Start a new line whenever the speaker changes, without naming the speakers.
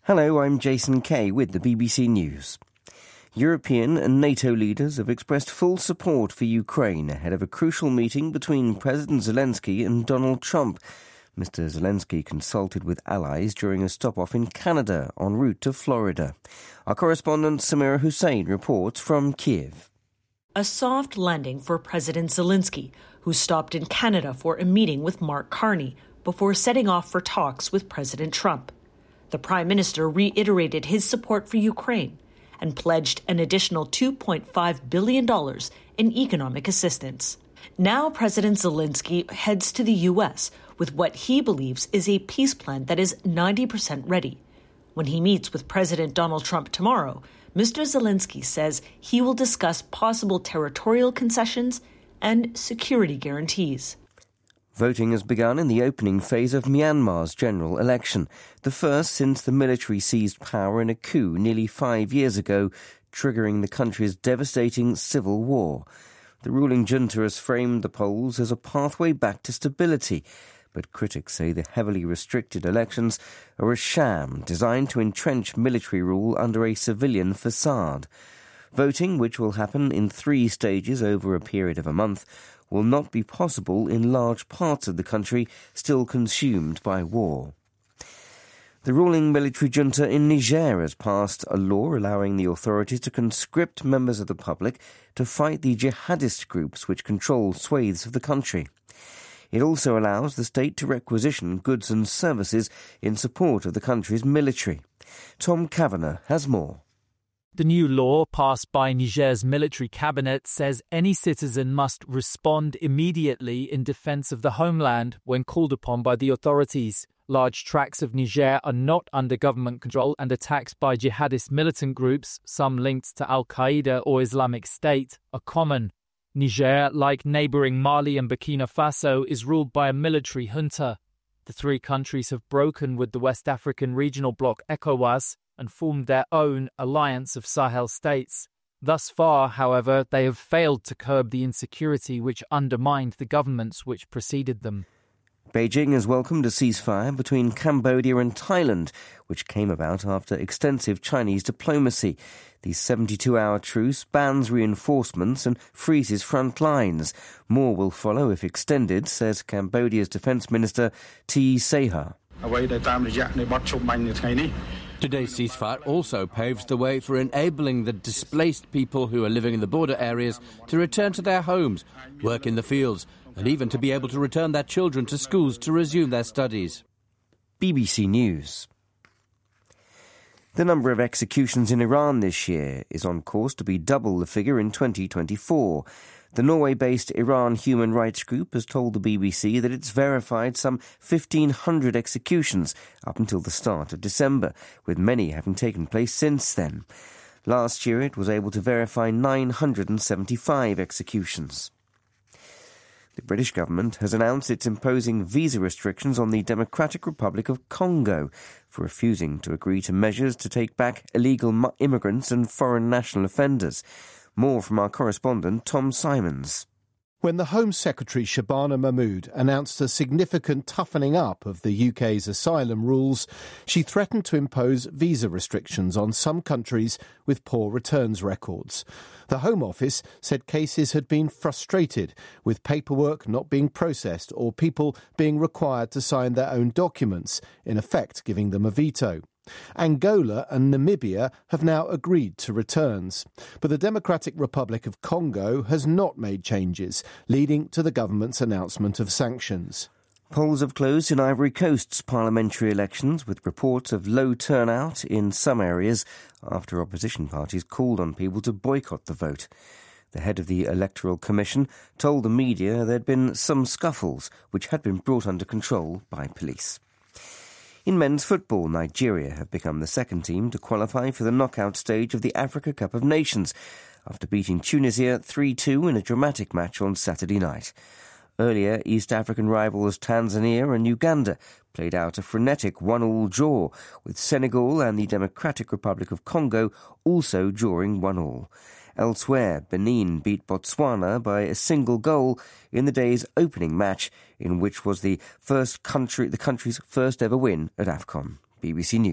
Hello, I'm Jason Kay with the BBC News. European and NATO leaders have expressed full support for Ukraine ahead of a crucial meeting between President Zelensky and Donald Trump. Mr. Zelensky consulted with allies during a stop-off in Canada en route to Florida. Our correspondent Samira Hussein reports from Kiev.
A soft landing for President Zelensky, who stopped in Canada for a meeting with Mark Carney before setting off for talks with President Trump. The Prime Minister reiterated his support for Ukraine and pledged an additional $2.5 billion in economic assistance. Now President Zelensky heads to the U.S. with what he believes is a peace plan that is 90% ready. When he meets with President Donald Trump tomorrow, Mr. Zelensky says he will discuss possible territorial concessions and security guarantees.
Voting has begun in the opening phase of Myanmar's general election, the first since the military seized power in a coup nearly 5 years ago, triggering the country's devastating civil war. The ruling junta has framed the polls as a pathway back to stability, but critics say the heavily restricted elections are a sham designed to entrench military rule under a civilian facade. Voting, which will happen in 3 stages over a period of a month, will not be possible in large parts of the country still consumed by war. The ruling military junta in Niger has passed a law allowing the authorities to conscript members of the public to fight the jihadist groups which control swathes of the country. It also allows the state to requisition goods and services in support of the country's military. Tom Kavanagh has more.
The new law passed by Niger's military cabinet says any citizen must respond immediately in defense of the homeland when called upon by the authorities. Large tracts of Niger are not under government control, and attacks by jihadist militant groups, some linked to Al-Qaeda or Islamic State, are common. Niger, like neighbouring Mali and Burkina Faso, is ruled by a military junta. The 3 countries have broken with the West African regional bloc ECOWAS and formed their own alliance of Sahel states. Thus far, however, they have failed to curb the insecurity which undermined the governments which preceded them.
Beijing has welcomed a ceasefire between Cambodia and Thailand, which came about after extensive Chinese diplomacy. The 72-hour truce bans reinforcements and freezes front lines. More will follow if extended, says Cambodia's Defence Minister T. Seha.
Today's ceasefire also paves the way for enabling the displaced people who are living in the border areas to return to their homes, work in the fields, and even to be able to return their children to schools to resume their studies.
BBC News. The number of executions in Iran this year is on course to be double the figure in 2024. The Norway-based Iran Human Rights Group has told the BBC that it's verified some 1,500 executions up until the start of December, with many having taken place since then. Last year it was able to verify 975 executions. The British government has announced it's imposing visa restrictions on the Democratic Republic of Congo for refusing to agree to measures to take back illegal immigrants and foreign national offenders. More from our correspondent Tom Simons.
When the Home Secretary Shabana Mahmood announced a significant toughening up of the UK's asylum rules, she threatened to impose visa restrictions on some countries with poor returns records. The Home Office said cases had been frustrated, with paperwork not being processed or people being required to sign their own documents, in effect giving them a veto. Angola and Namibia have now agreed to returns, but the Democratic Republic of Congo has not made changes, leading to the government's announcement of sanctions.
Polls have closed in Ivory Coast's parliamentary elections, with reports of low turnout in some areas after opposition parties called on people to boycott the vote. The head of the Electoral Commission told the media there had been some scuffles, which had been brought under control by police. In men's football, Nigeria have become the second team to qualify for the knockout stage of the Africa Cup of Nations after beating Tunisia 3-2 in a dramatic match on Saturday night. Earlier, East African rivals Tanzania and Uganda played out a frenetic 1-1 draw, with Senegal and the Democratic Republic of Congo also drawing 1-1. Elsewhere, Benin beat Botswana by a single goal in the day's opening match, in which was the country's first ever win at AFCON. BBC News.